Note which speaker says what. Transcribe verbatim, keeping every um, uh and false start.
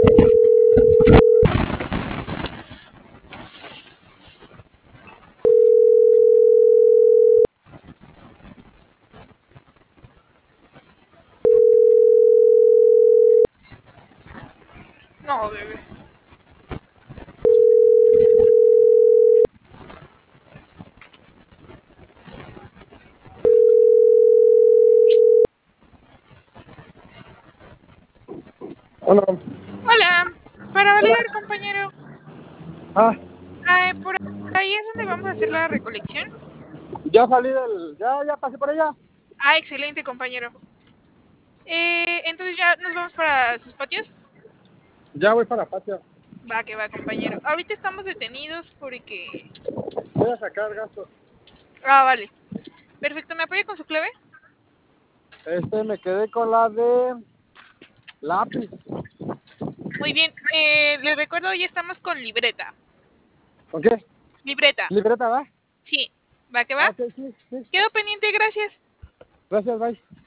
Speaker 1: No, bebé.
Speaker 2: Hola.
Speaker 1: Hola, para
Speaker 2: Hola.
Speaker 1: validar, compañero.
Speaker 2: Ah,
Speaker 1: Ah, por ahí es donde vamos a hacer la recolección.
Speaker 2: ya salí del... Ya, ya pasé por allá.
Speaker 1: Ah, excelente, compañero. Eh, entonces ya nos vamos para sus patios.
Speaker 2: Ya voy para patio.
Speaker 1: Va, que va, compañero. Ahorita estamos detenidos porque...
Speaker 2: Voy a sacar gastos.
Speaker 1: Ah, vale. Perfecto, ¿me apoya con su clave?
Speaker 2: Este, me quedé con la de... lápiz.
Speaker 1: Muy bien. Eh, les recuerdo, hoy estamos con libreta.
Speaker 2: ¿Con qué?
Speaker 1: Libreta.
Speaker 2: ¿Libreta, va?
Speaker 1: Sí. ¿Va que va?
Speaker 2: Ah, ok, sí, sí.
Speaker 1: Quedo pendiente, gracias.
Speaker 2: Gracias, bye.